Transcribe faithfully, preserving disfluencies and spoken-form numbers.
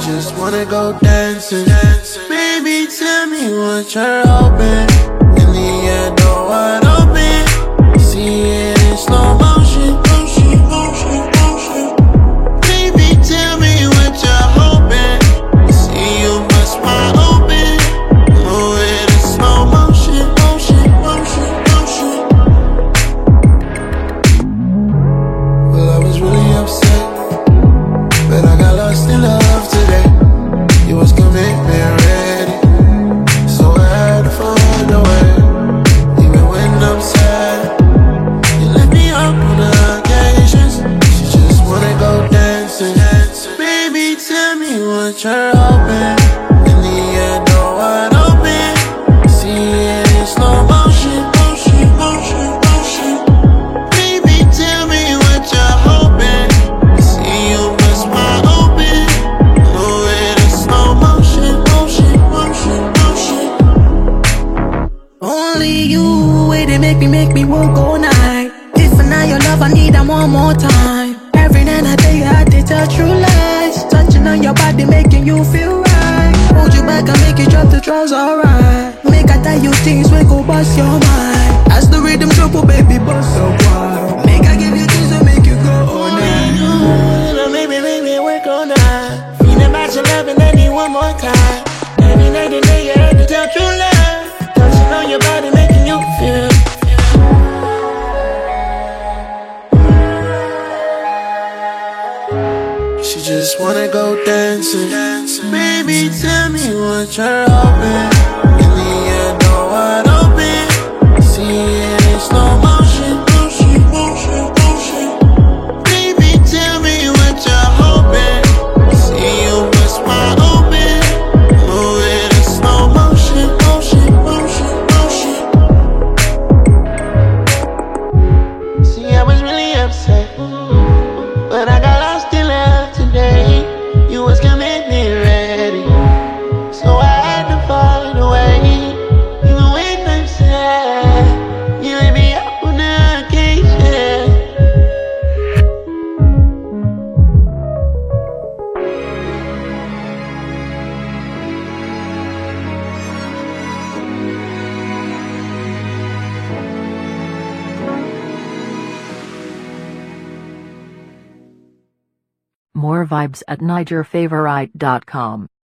just wanna go dancing. Baby, tell me what you're hoping. In the end, no wide open. See it in slow motion, motion, motion, motion. Baby, tell me what you're hoping. See you bust wide open. Move it in slow motion, motion, motion, motion. Well, I was really upset, but I got lost in love today. You was commitment ready, so I had to find a way. Even when I'm sad, you lift me up on the occasions. She just wanna go dancing. Baby, tell me what you're hoping. In the end, no wide open. See it in slow motion, motion, motion, motion. Baby, tell me what you're hoping. See you bust wide open. Move it in slow motion, motion, motion, motion. Only you, way they make me, make me walk all night. If I not your love, I need them one more time. Every night I day, I did tell true lies. Touching on your body, making you feel right. Hold you back and make you drop the drugs, alright. Make I tell you things, we go bust your mind. As the rhythm drop, oh baby, bust so wild. Make I give you things that make you go all night. Only you, baby, make me work all night. Feeling about your love and I need one more time. Every night and day, I had to tell true love. Touching on your body, making you feel. She just wanna go dancing. Baby, tell me what you're hoping. In the end, no wide open. See it in slow motion, motion, motion, motion. Baby, tell me what you're hoping. See you bust wide open. Move it in slow motion, motion, motion, motion. See, I was really upset, but I got lost in love today. You was commitment ready, so I had to find a way. Even when I'm sad, you let me up on the occasion. More vibes at niger favorite dot com.